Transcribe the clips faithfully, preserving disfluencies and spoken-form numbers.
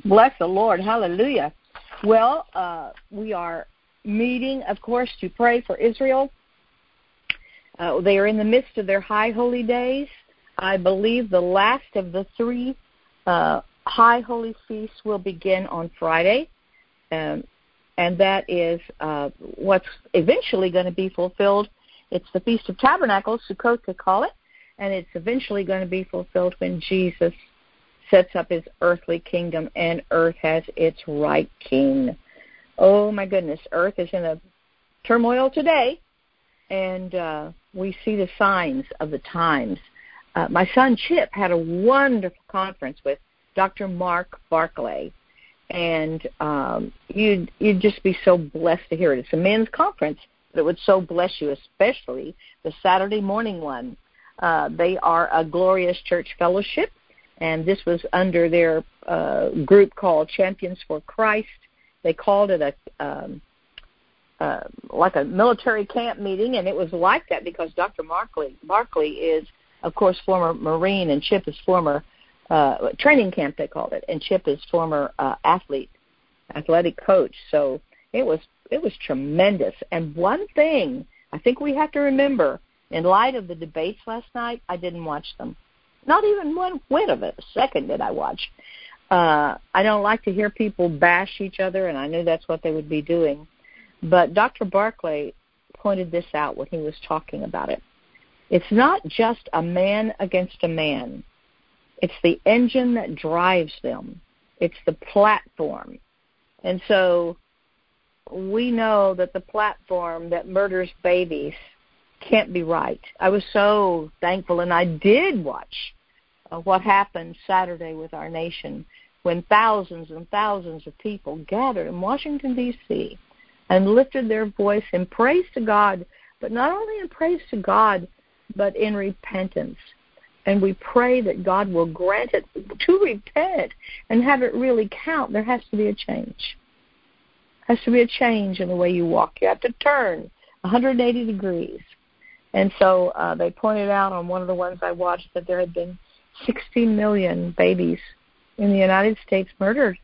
Bless the Lord. Hallelujah. Well, uh, we are meeting, of course, to pray for Israel. Uh, they are in the midst of their high holy days. I believe the last of the three uh, high holy feasts will begin on Friday, um, and that is uh, what's eventually going to be fulfilled. It's the Feast of Tabernacles, Sukkot they call it, and it's eventually going to be fulfilled when Jesus sets up his earthly kingdom and earth has its right king. Oh, my goodness, earth is in a turmoil today, and uh, we see the signs of the times. Uh, my son Chip had a wonderful conference with Doctor Mark Barclay, and um, you'd, you'd just be so blessed to hear it. It's a men's conference, but it would so bless you, especially the Saturday morning one. Uh, they are a Glorious Church Fellowship, and this was under their uh, group called Champions for Christ. They called it a um, uh, like a military camp meeting, and it was like that because Doctor Barclay, Barclay is, of course, former Marine, and Chip is former uh, training camp, they called it, and Chip is former uh, athlete, athletic coach. So it was it was tremendous. And one thing I think we have to remember, in light of the debates last night, I didn't watch them. Not even one whit of it, a second did I watch. Uh, I don't like to hear people bash each other, and I knew that's what they would be doing. But Doctor Barclay pointed this out when he was talking about it. It's not just a man against a man. It's the engine that drives them. It's the platform. And so we know that the platform that murders babies can't be right. I was so thankful, and I did watch uh, what happened Saturday with our nation when thousands and thousands of people gathered in Washington, D C and lifted their voice in praise to God, but not only in praise to God, but in repentance. And we pray that God will grant it to repent and have it really count. There has to be a change. There has to be a change in the way you walk. You have to turn one hundred eighty degrees. And so uh, they pointed out on one of the ones I watched that there had been sixty million babies in the United States murdered,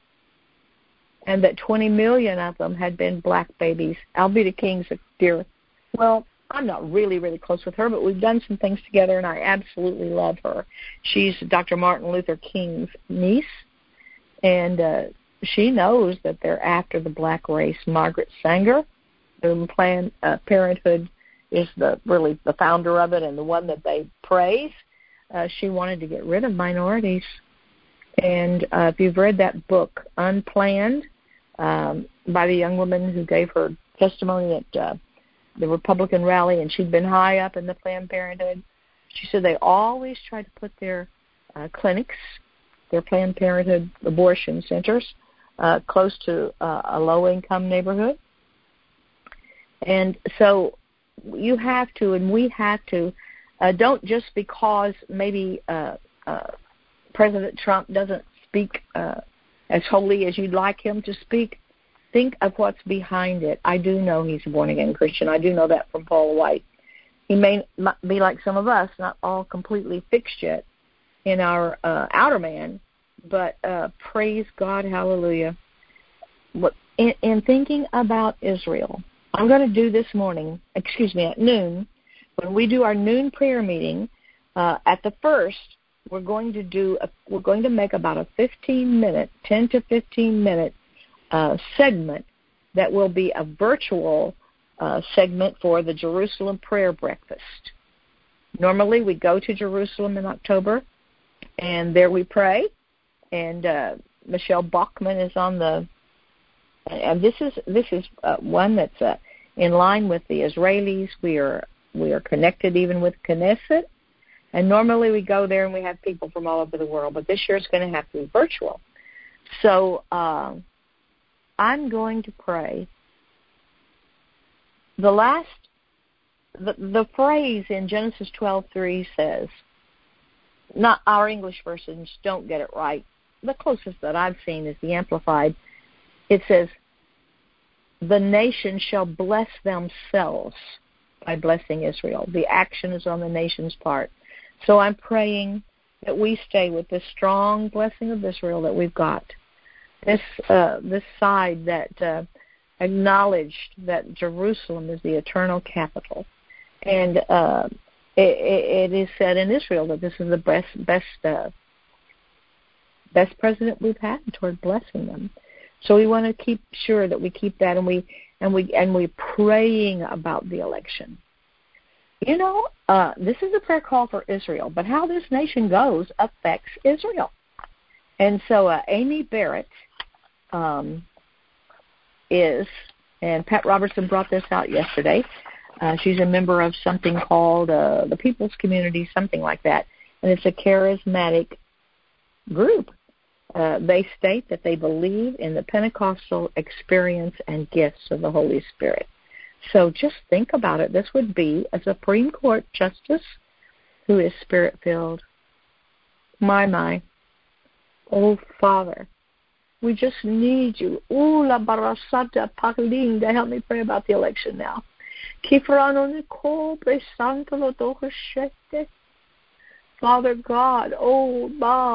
and that twenty million of them had been black babies. Alveda King's a dear. Well, I'm not really, really close with her, but we've done some things together, and I absolutely love her. She's Doctor Martin Luther King's niece, and uh, she knows that they're after the black race. Margaret Sanger, whom Planned uh, Parenthood is the really the founder of it and the one that they praise. Uh, she wanted to get rid of minorities. And uh, if you've read that book, Unplanned, um, by the young woman who gave her testimony at uh, the Republican rally, and she'd been high up in the Planned Parenthood, she said they always try to put their uh, clinics, their Planned Parenthood abortion centers, uh, close to uh, a low-income neighborhood. And so you have to, and we have to, uh, don't just because maybe uh, uh, President Trump doesn't speak uh, as holy as you'd like him to speak, think of what's behind it. I do know he's a born-again Christian. I do know that from Paul White. He may not be like some of us, not all completely fixed yet in our uh, outer man, but uh, praise God, hallelujah. What, in, in thinking about Israel, I'm going to do this morning, excuse me, at noon, when we do our noon prayer meeting, uh, at the first, we're going to do, a, we're going to make about a fifteen minute, ten to fifteen minute uh, segment that will be a virtual uh, segment for the Jerusalem Prayer Breakfast. Normally, we go to Jerusalem in October, and there we pray. And uh, Michelle Bachman is on the. And this is this is uh, one that's uh, in line with the Israelis. We are we are connected even with Knesset, and normally we go there and we have people from all over the world. But this year it's going to have to be virtual. So uh, I'm going to pray. The last the the phrase in Genesis twelve three says, not our English versions don't get it right. The closest that I've seen is the Amplified. It says, the nation shall bless themselves by blessing Israel. The action is on the nation's part. So I'm praying that we stay with this strong blessing of Israel that we've got. this uh, this side that uh, acknowledged that Jerusalem is the eternal capital. And uh, it, it is said in Israel that this is the best best uh, best president we've had toward blessing them. So we want to keep sure that we keep that, and we and we and we're praying about the election. You know, uh, this is a prayer call for Israel, but how this nation goes affects Israel. And so uh, Amy Barrett um, is, and Pat Robertson brought this out yesterday. Uh, she's a member of something called uh, the People's Community, something like that, and it's a charismatic group. Uh, they state that they believe in the Pentecostal experience and gifts of the Holy Spirit. So just think about it. This would be a Supreme Court justice who is Spirit-filled. My, my. Oh, Father, we just need you. Ooh, la barasata paklinda. Help me pray about the election now. Father God, oh,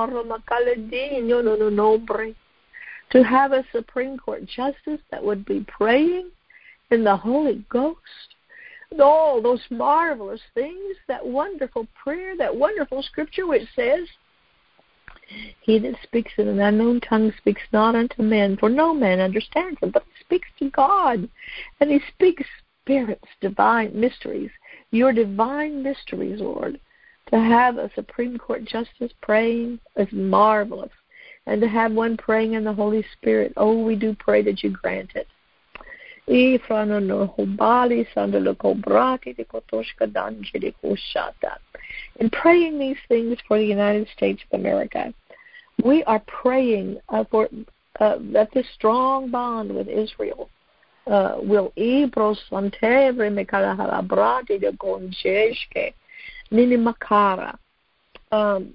to have a Supreme Court justice that would be praying in the Holy Ghost, all those marvelous things, that wonderful prayer, that wonderful scripture which says, he that speaks in an unknown tongue speaks not unto men, for no man understands him, but he speaks to God, and he speaks spirits, divine mysteries, your divine mysteries, Lord. To have a Supreme Court justice praying is marvelous, and to have one praying in the Holy Spirit, oh, we do pray that you grant it. In praying these things for the United States of America, we are praying uh, for uh, that this strong bond with Israel uh, will Um,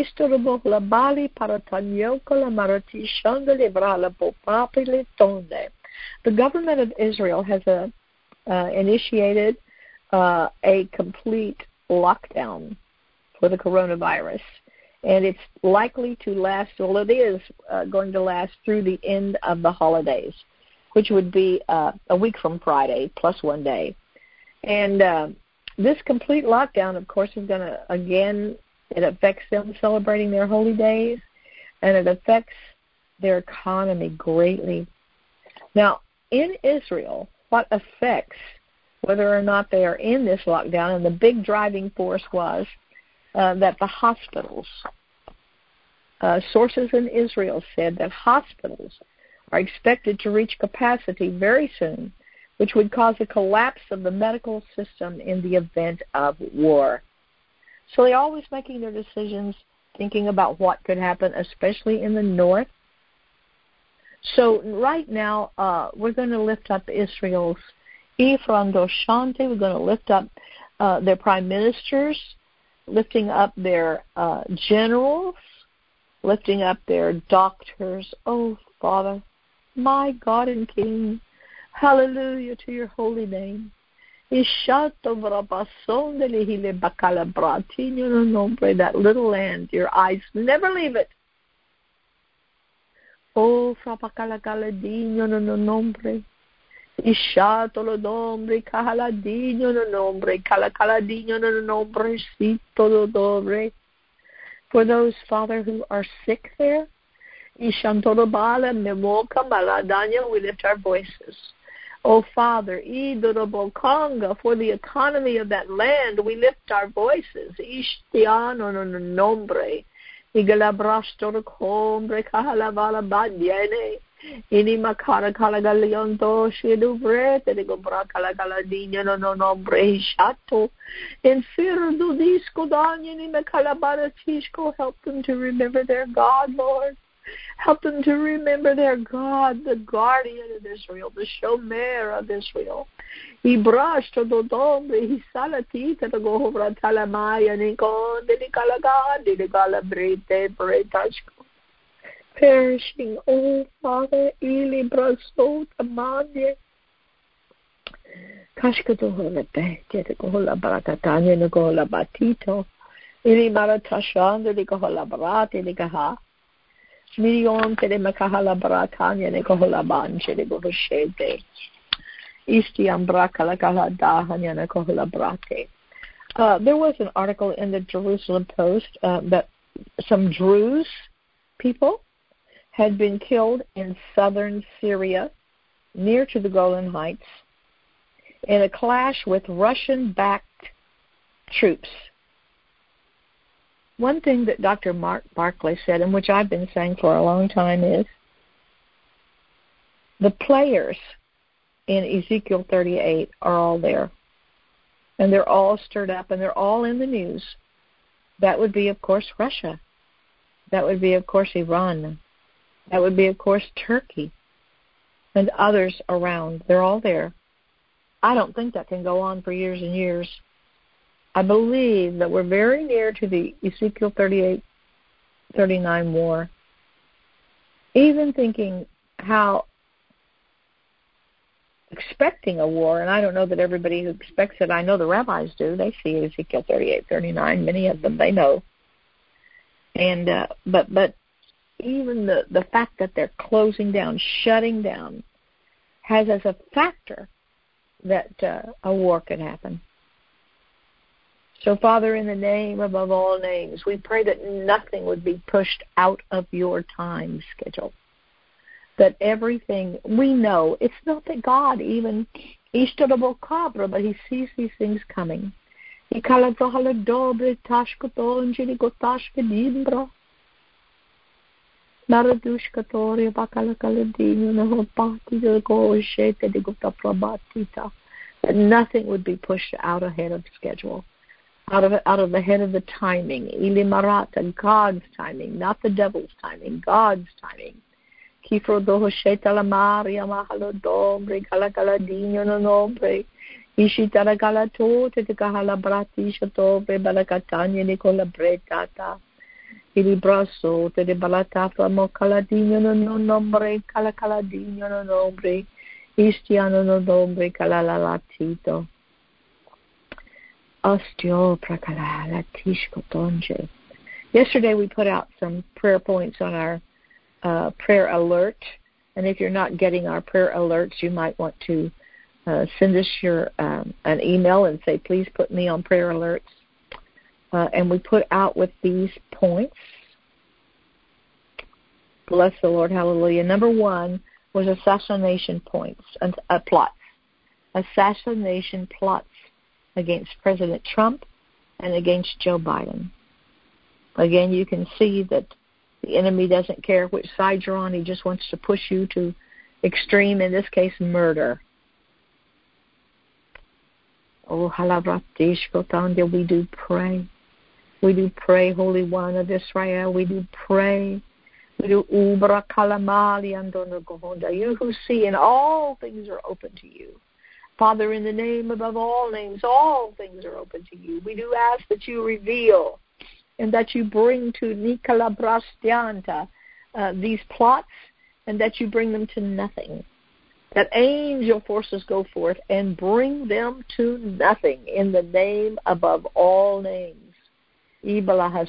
the government of Israel has a, uh, initiated uh, a complete lockdown for the coronavirus, and it's likely to last, well, it is uh, going to last through the end of the holidays, which would be uh, a week from Friday plus one day. And uh, this complete lockdown, of course, is going to, again, it affects them celebrating their holy days, and it affects their economy greatly. Now, in Israel, what affects whether or not they are in this lockdown, and the big driving force was uh, that the hospitals, uh, sources in Israel said that hospitals are expected to reach capacity very soon, which would cause a collapse of the medical system in the event of war. So they're always making their decisions thinking about what could happen, especially in the north. So right now, uh, we're going to lift up Israel's Ephraim Doshante. We're going to lift up uh, their prime ministers, lifting up their uh, generals, lifting up their doctors. Oh, Father, my God and King, hallelujah to your holy name. That little land, your eyes never leave it. Oh, frapacalagaladino no no nombre. Ishatolo nombre, cahaladino no nombre, calacaladino no nombre, sito dobre. For those, Father, who are sick there, Ishantolo bala, memoka, maladanya, we lift our voices. Oh, Father, Idorobo Conga, for the economy of that land, we lift our voices. Ishtiano no no nombre. Igalabrastor combre kahalavala badiene. Ini makara kalagalionto sheduvrete de gobra kalagaladina no no nombre shato. Infirdu disco danyani mekalabara tishko. Help them to remember their God, Lord. Help them to remember their God, the guardian of Israel, the shomer of Israel. Ibrashto dodombre, hisalatita the gohra talamaya nikon de kalagadi de galabrete bretashko. Perishing, oh Father, ili braso tamanye. Kashkato repete de gola baratanya de gola batito. Ili maratashande de gola barate de gaha. Milion te de makahala brakanya ne kohola banche de bohoshete. Istiam brakala kala dahanya ne kohola brate. Uh, there was an article in the Jerusalem Post uh, that some Druze people had been killed in southern Syria, near to the Golan Heights, in a clash with Russian-backed troops. One thing that Doctor Mark Barclay said, and which I've been saying for a long time, is the players in Ezekiel thirty-eight are all there. And they're all stirred up, and they're all in the news. That would be, of course, Russia. That would be, of course, Iran. That would be, of course, Turkey and others around. They're all there. I don't think that can go on for years and years. I believe that we're very near to the Ezekiel thirty-eight thirty-nine war. Even thinking how expecting a war, and I don't know that everybody who expects it, I know the rabbis do. They see Ezekiel thirty-eight thirty-nine. Many of them, they know. And uh, but but even the, the fact that they're closing down, shutting down, has as a factor that uh, a war could happen. So, Father, in the name above all names, we pray that nothing would be pushed out of your time schedule. That everything, we know, it's not that God even, but he sees these things coming. That nothing would be pushed out ahead of schedule, out of out of the head of the timing. Ilimarata, God's timing, not the devil's timing, God's timing. Kifro dohosheta la maria mahalo dobre kalakaladino no nombre. Ishitara kalato te kahala brati shatobe balakatanya nicola bretata. Ilibraso te de balatafa mo kaladino no nombre kalakaladino no nombre. Istiano no nombre kalalalatito. Osteo prakalala tishkotonje. Yesterday we put out some prayer points on our uh, prayer alert, and if you're not getting our prayer alerts, you might want to uh, send us your um, an email and say, please put me on prayer alerts. Uh, and we put out with these points. Bless the Lord, hallelujah. Number one was assassination points, and uh, plots. Assassination plots against President Trump and against Joe Biden. Again, you can see that the enemy doesn't care which side you're on. He just wants to push you to extreme, in this case, murder. Oh, halavratishkotanda, we do pray. We do pray, Holy One of Israel. We do pray. We do ubra kalamali andonogohonda. You who see, and all things are open to you. Father, in the name above all names, all things are open to you. We do ask that you reveal and that you bring to Nicola Brastianta uh, these plots, and that you bring them to nothing. That angel forces go forth and bring them to nothing in the name above all names. And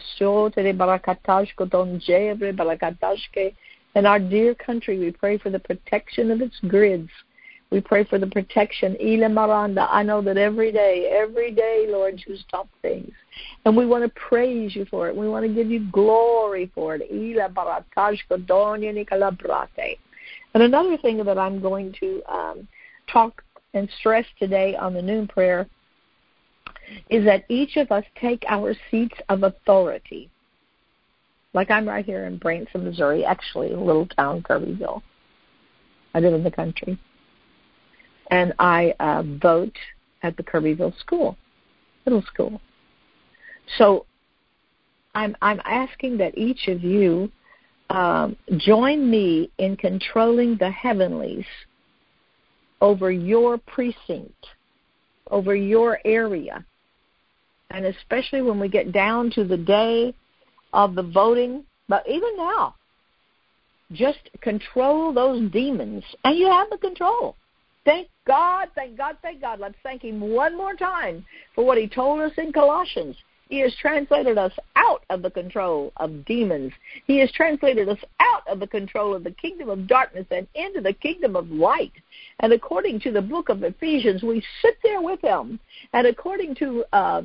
our dear country, we pray for the protection of its grids. We pray for the protection. Ila Maranda, I know that every day, every day, Lord, you stop things. And we want to praise you for it. We want to give you glory for it. Ila Baratashko Donya Nicalabrate. And another thing that I'm going to um, talk and stress today on the noon prayer is that each of us take our seats of authority. Like I'm right here in Branson, Missouri, actually a little town, Kirbyville. I live in the country. And I uh, vote at the Kirbyville school, middle school. So I'm I'm asking that each of you um, join me in controlling the heavenlies over your precinct, over your area. And especially when we get down to the day of the voting, but even now, just control those demons. And you have the control. Thank God, thank God, thank God. Let's thank him one more time for what he told us in Colossians. He has translated us out of the control of demons. He has translated us out of the control of the kingdom of darkness and into the kingdom of light. And according to the book of Ephesians, we sit there with him. And according to uh,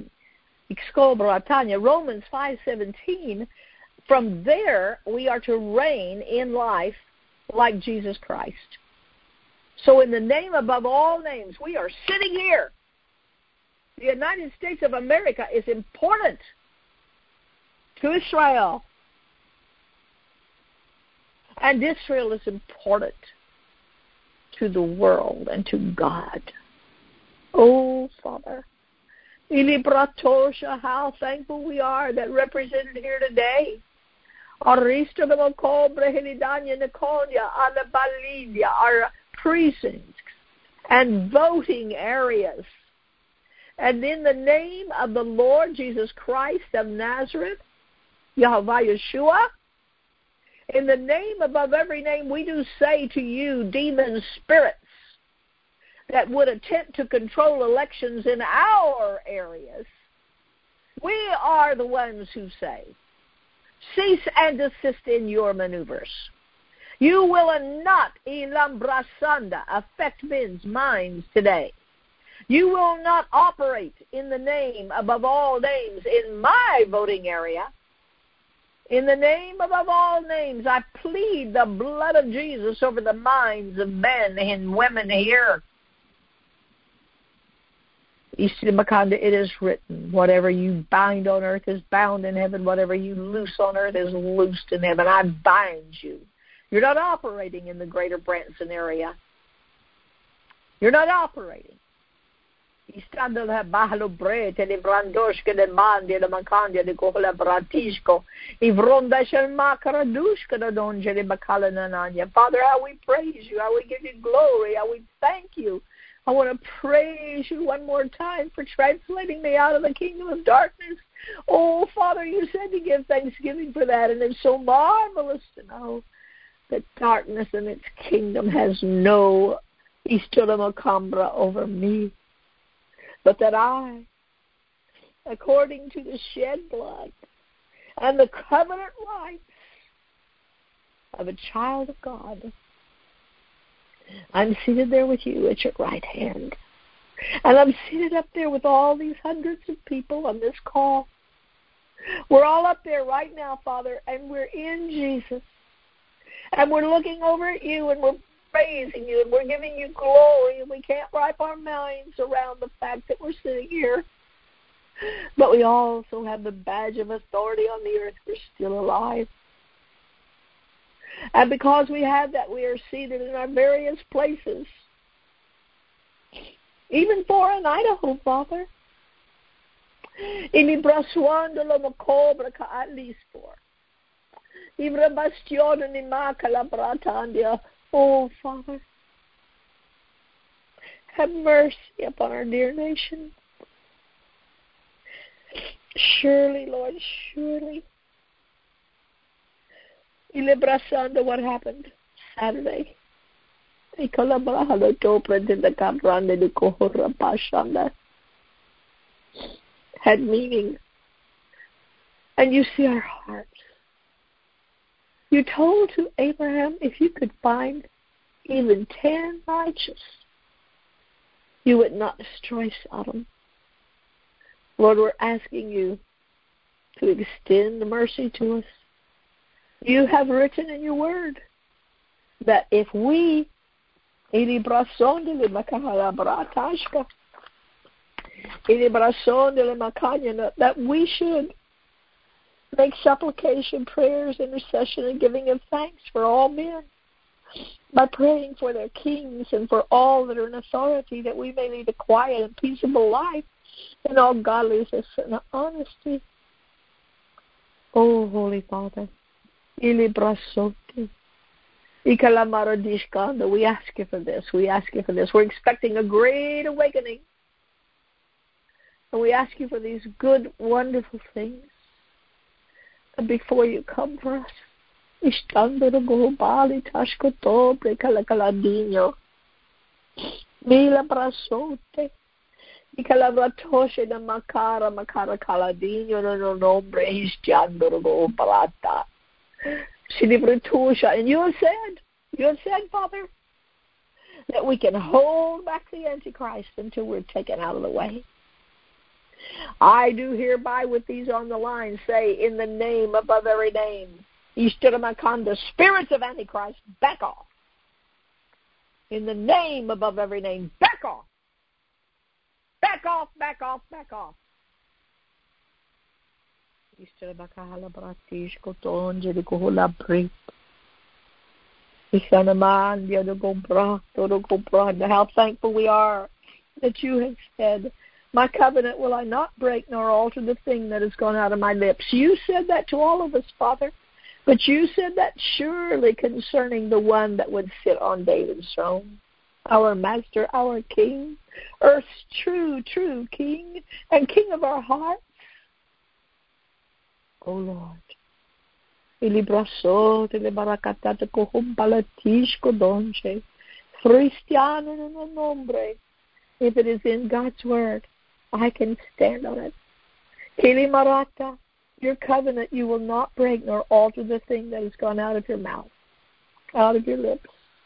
Romans five seventeen, from there we are to reign in life like Jesus Christ. So in the name above all names, we are sitting here. The United States of America is important to Israel. And Israel is important to the world and to God. Oh, Father. How thankful we are that represented here today. Our precincts and voting areas. And in the name of the Lord Jesus Christ of Nazareth, Yahweh Yeshua, in the name above every name, we do say to you, demon spirits that would attempt to control elections in our areas, we are the ones who say, cease and desist in your maneuvers. You will not, Ilam Brasanda, affect men's minds today. You will not operate in the name above all names in my voting area. In the name above all names, I plead the blood of Jesus over the minds of men and women here. It is written, whatever you bind on earth is bound in heaven. Whatever you loose on earth is loosed in heaven. I bind you. You're not operating in the greater Branson area. You're not operating. Istando la bahalo brete le brandoshke de mandi le makandia de kola bratisco ivronda shel makaradushka de donje le bakala nananya. Father, how we praise you, how we give you glory, how we thank you. I want to praise you one more time for translating me out of the kingdom of darkness. Oh, Father, you said to give thanksgiving for that, and it's so marvelous to know that darkness and its kingdom has no istolamacambra over me, but that I, according to the shed blood and the covenant rights of a child of God, I'm seated there with you at your right hand. And I'm seated up there with all these hundreds of people on this call. We're all up there right now, Father, and we're in Jesus. And we're looking over at you, and we're praising you, and we're giving you glory, and we can't wrap our minds around the fact that we're sitting here. But we also have the badge of authority on the earth. We're still alive. And because we have that, we are seated in our various places. Even for in Idaho, Father. Ilibrasuando lo macobra ka at least for. Ibra bastion ni makala bratandia. Oh, Father. Have mercy upon our dear nation. Surely, Lord, surely. Ilibrasando what happened Saturday. Had meaning. And you see our hearts. You told to Abraham, if you could find even ten righteous, you would not destroy Sodom. Lord, we're asking you to extend the mercy to us. You have written in your word that if we that we should make supplication, prayers, intercession, and giving of thanks for all men by praying for their kings and for all that are in authority, that we may lead a quiet and peaceable life in all godliness and honesty. Oh, Holy Father, we ask you for this. We ask you for this. We're expecting a great awakening. And we ask you for these good, wonderful things. And before you come for us, Ikalavratoshe na makara makara kaladinyo no no nombre histiandoro palata. Shilivratusha. And you have said, you have said, Father, that we can hold back the Antichrist until we're taken out of the way. I do hereby with these on the line say, in the name above every name, Ishtiramakanda, spirits of Antichrist, back off. In the name above every name, back off. Back off, back off, back off. How thankful we are that you have said, my covenant will I not break nor alter the thing that has gone out of my lips. You said that to all of us, Father. But you said that surely concerning the one that would sit on David's throne, our Master, our King, earth's true, true King, and King of our hearts. O Lord, if it is in God's word, I can stand on it. Kilimarata, your covenant you will not break nor alter the thing that has gone out of your mouth, out of your lips.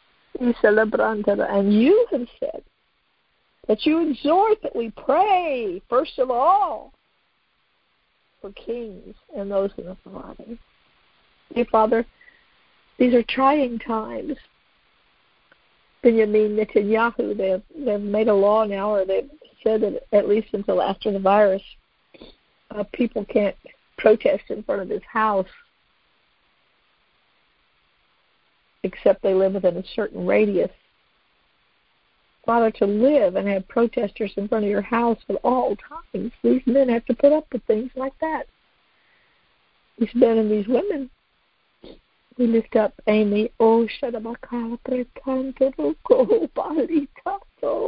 And you have said that you exhort that we pray, first of all, for kings and those in authority. Dear Father, these are trying times. Benjamin Netanyahu, they have, they have made a law now, or they've said that at least until after the virus, uh, people can't protest in front of his house except they live within a certain radius. Father, to live and have protesters in front of your house at all times, these men have to put up with things like that. These men and these women. We lift up Amy. Oh, Shadabakala Pretanto Roko Balitato.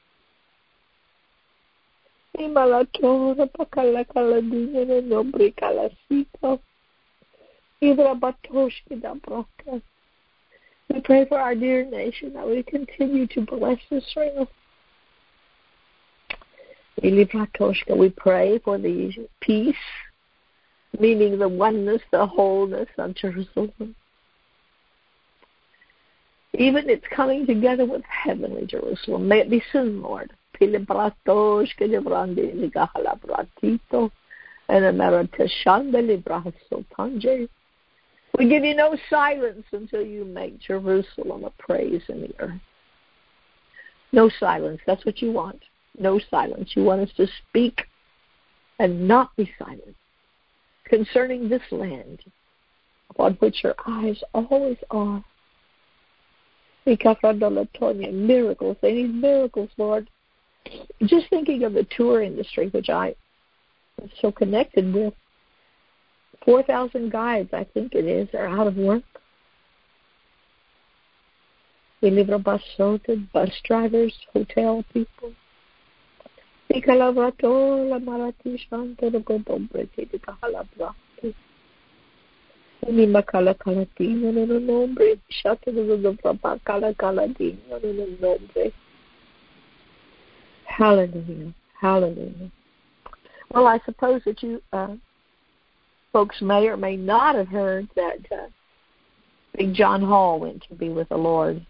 Imalatora Pakala Kaladina Nobri Kalasito. Idra Batoshki Dabraka. We pray for our dear nation that we continue to bless Israel. We pray for the peace, meaning the oneness, the wholeness of Jerusalem. Even it's coming together with heavenly Jerusalem. May it be soon, Lord. We give you no silence until you make Jerusalem a praise in the earth. No silence. That's what you want. No silence. You want us to speak and not be silent concerning this land upon which your eyes always are. Miracles. They need miracles, Lord. Just thinking of the tour industry, which I am so connected with. four thousand guides, I think it is, are out of work. We live in bus bus drivers, hotel people. Hallelujah. Hallelujah. Well, I suppose that you uh, folks may or may not have heard that uh, Big John Hall went to be with the Lord.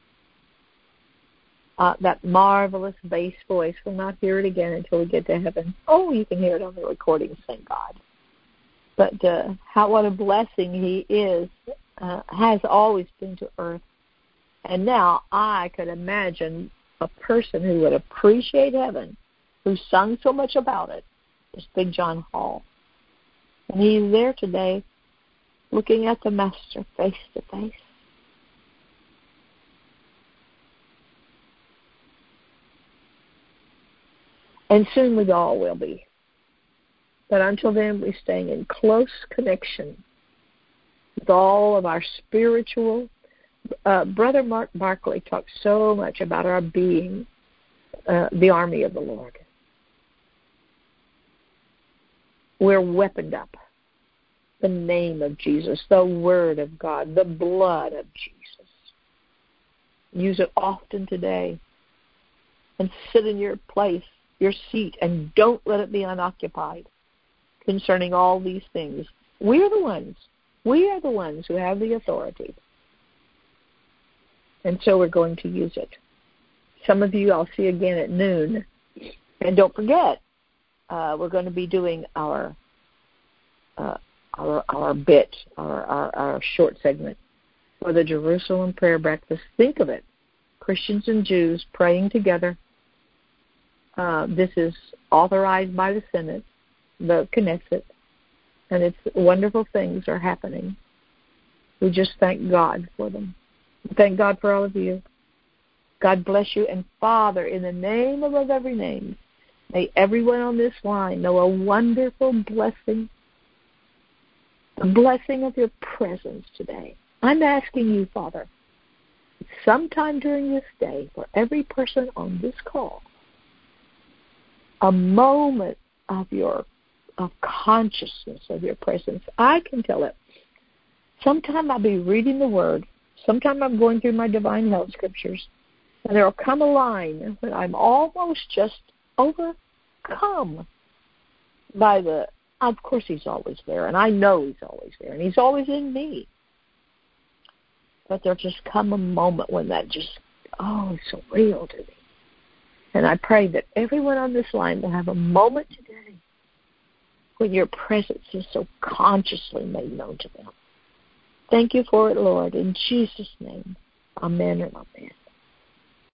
Uh, that marvelous bass voice. We'll not hear it again until we get to heaven. Oh, you can hear it on the recording, thank God. But uh, how what a blessing he is, uh, has always been to earth. And now I could imagine a person who would appreciate heaven, who sung so much about it, is Big John Hall. And he's there today looking at the Master face to face. And soon we all will be. But until then, we're staying in close connection with all of our spiritual. Uh, Brother Mark Barclay talks so much about our being uh, the army of the Lord. We're weaponed up. The name of Jesus, the Word of God, the blood of Jesus. Use it often today. And sit in your place. your seat and don't let it be unoccupied concerning all these things. We're the ones. We are the ones who have the authority. And so we're going to use it. Some of you I'll see again at noon. And don't forget, uh, we're going to be doing our uh, our our bit, our, our, our short segment for the Jerusalem Prayer Breakfast. Think of it. Christians and Jews praying together. Uh, this is authorized by the Senate, the Knesset, and it's wonderful things are happening. We just thank God for them. Thank God for all of you. God bless you. And Father, in the name above every name, may everyone on this line know a wonderful blessing, the blessing of your presence today. I'm asking you, Father, sometime during this day, for every person on this call, a moment of your of consciousness of your presence. I can tell it. Sometime I'll be reading the Word. Sometime I'm going through my Divine Health Scriptures, and there will come a line when I'm almost just overcome by the, of course He's always there, and I know He's always there, and He's always in me. But there'll just come a moment when that just, oh, it's so real to me. And I pray that everyone on this line will have a moment today when your presence is so consciously made known to them. Thank you for it, Lord. In Jesus' name, amen and amen.